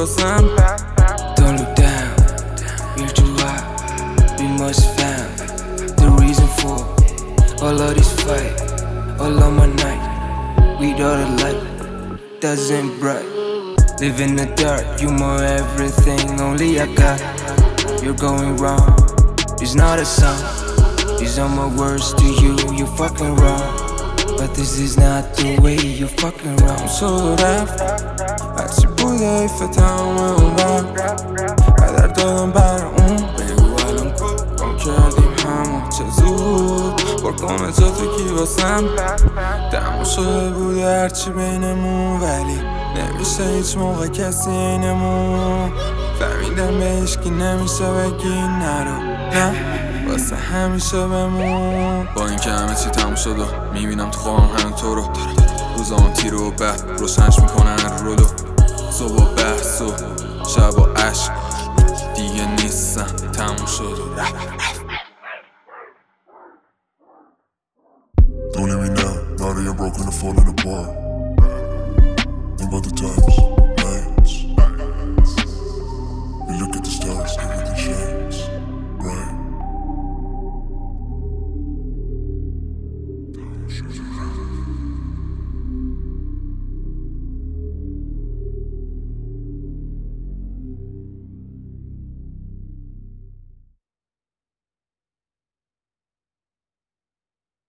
واسم. Don't look down, we're too high, we must found the reason for all of this fight, all of my night. Without a light, doesn't bright. Live in the dark, you more everything only I got. You're going wrong, it's not a song. These are my words to you, you fucking wrong. But this is not the way you fucking wrong. شد رفت هرچی بوده فتم اون رفت قدر دادم بر اون. بگو الان گم کردیم همون چه زود برکن جاتو کی واسم. دمو شده بوده هرچی بینمون ولی نمیشه هیچ موقع کسی اینمون. فهمیدم به هیچکی نمیشه بگی نرو نه واسه همیشه بمون. با اینکه همه چی تموم شد و میبینم تو خوابم همین تو رو. روزام تیر و بعد روشنش میکنن رولو. صبح و بحث و شب و عشق دیگه نیستم تموم شد و Don't let me now that I'm broken and falling apart. Think about the times, nights. We look at the stars, everything shines bright.